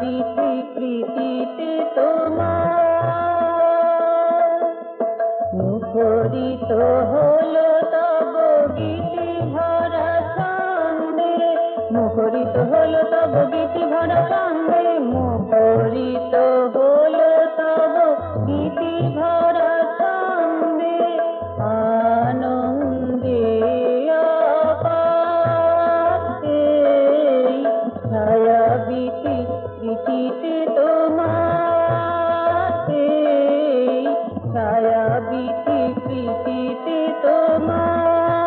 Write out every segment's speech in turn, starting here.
বিধি প্রীতিতে তোমার মুখরিত হলো তব গীতি ভরা ছন্দে, মুখরিত হলো তব গীতি ভরা ছন্দে, মুখরিত হলো তব গীতি ভরা ছন্দে, আনন্দে ছায়া বিধি প্রীতিতে তোমার, ছায়া বিধি প্রীতিতে তোমার।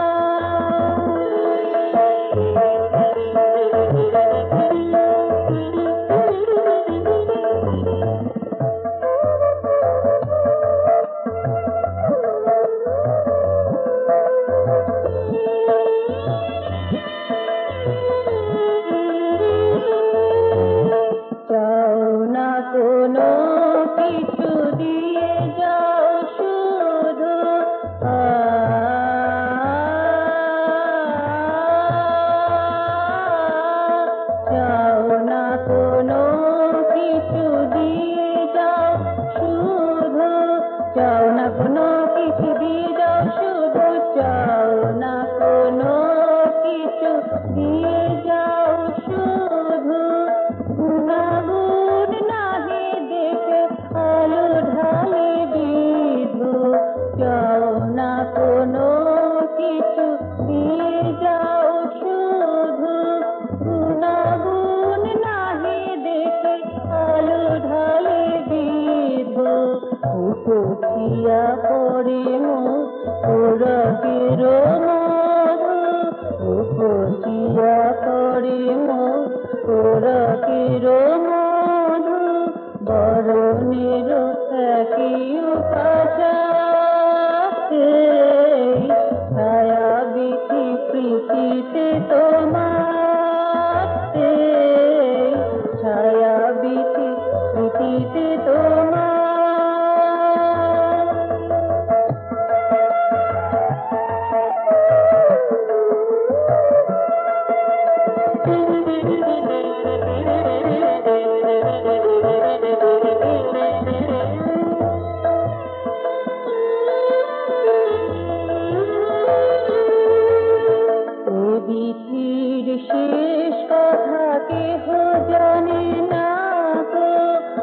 চাও না কোনো কিছু দিয়ে যাও শুধু, চাও না কোনো কিছু দিয়ে যাও শুধু, চাও না কোনো কিছু দিয়ে যাও শুধু, চাও না কোনো কিছু দিয়ে যাও শুধু, গুণাগুণ নাহি দেখে আলো ঢালে বিধু, চাও না কোনো কিছু দিয়ে যাও শুধু, গুণাগুণ নাহি দেখে আলো ঢালে বিধু, উপচিয়া পড়ে মোরকের মধু, উপচিয়া পড়ে মোরকের মধু, বরণের একই উপাসাতে, ছায়া বিধি প্রীতিতে তোমার, ছায়া বিধি প্রীতিতে তোমার। বিধির শেষ কথা কেহ জানে না গো,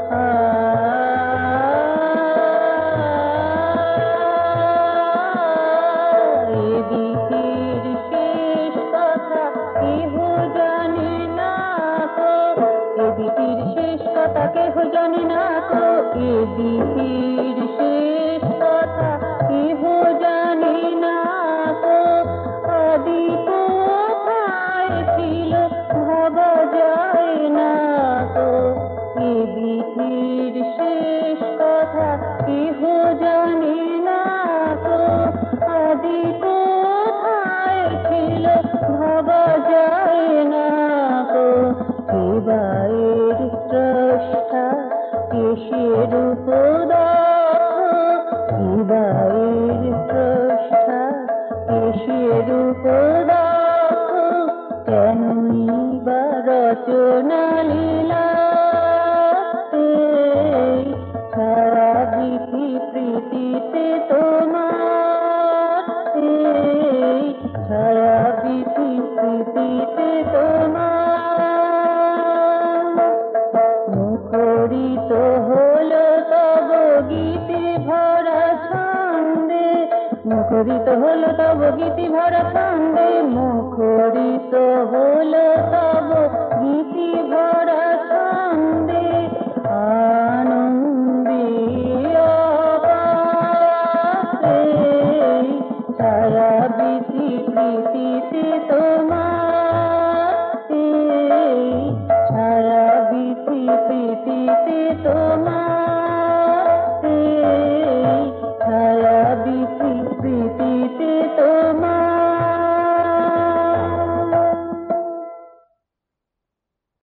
বিধির শেষ কথা কেহ জানে না গো, বিধির শেষ কথা কেহ জানে না গো, বিধির শেষ কথা কেহ জানে না গো, আদি কোথায় ছিল ভাবা যায় না গো, বিধির শেষ কথা কেহ জানে না গো, আদি কোথায় ছিল ভাবা যায় না গো, এবারের স্রষ্টা কেশের উপদক্ষ, এবারের স্রষ্টা কেশের উপদক্ষ, কেনই বা রচনা লীলাতে, ছায়া বিধি প্রীতিতে তোমার, ছায়া বিধি প্রীতিতে তোমার, মুখরিত হলো তব গীতি ভরা ছন্দে, মুখরিত হলো তব গীতি ভরা ছন্দে, মুখরিত হলো তব গীতি ভরা